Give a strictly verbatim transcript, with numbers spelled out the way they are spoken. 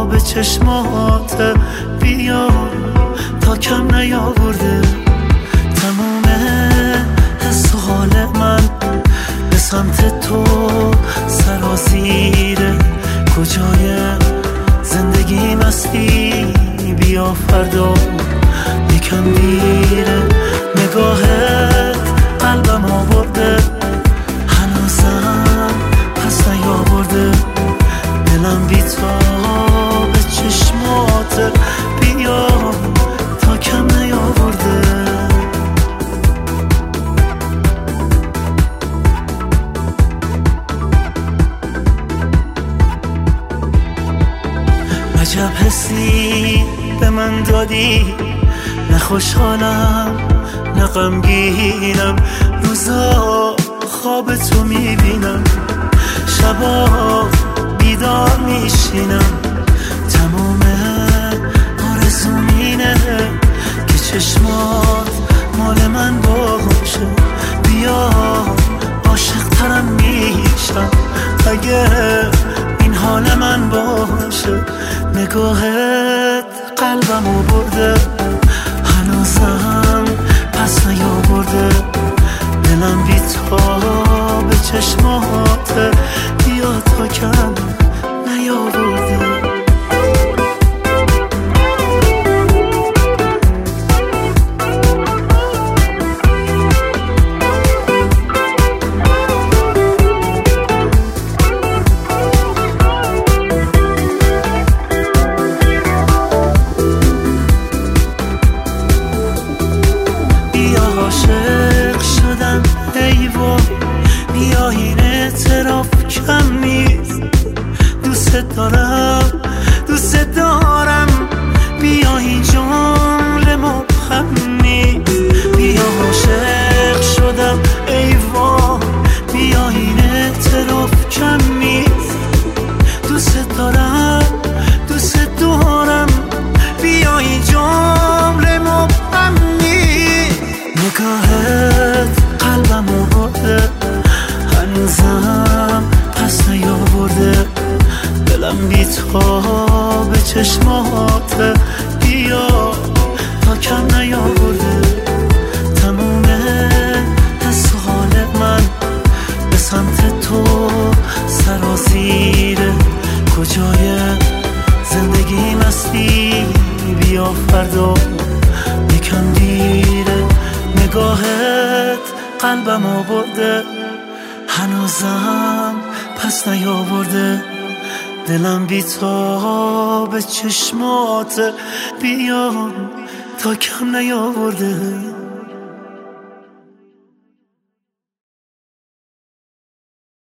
به چشمات بیا تا کم نیاورده تموم حس و حال من به سمت تو سرازیره کجای زندگی مستی بیا فردا یکم دیره نگاهت قلبم آورده هنوزم پس نیاورده دلم بی تا به چشمات بیا تا کم نیاورده عجب حسی به من دادی نه خوشحالم نه غمگینم روزا خواب تو میبینم شبا بیدار میشینم تمام آرزوم اینه که چشمات مال من باشه بیا عاشق ترم میشم اگه این حال من باشه نگاهت قلبمو برده هنوزم پس نیاورده دلم بی تا به چشمات بیا تا کم نیاورده عاشق شدم ای وای بیا این اعتراف کم نیست دوست دارم دوست دارم بیا این جمله مبهم نیست بیا عاشق شدم ای وای بیا این اعتراف کم نیست دوست دارم دوست دارم بیا این جمله مبهم نیست نگاهت قلبمو برده هنوزم پس نیاورده دلم بی تا به چشمات بیا تا کم نیاورده تموم حس و حال من به سمت تو سرازیره کجای زندگی مستی بیا فردا یکم دیره نگاهت قلبم آورده هنوزم پس نیاورده دلم بی تا به چشمات بیا تا کم نیاورده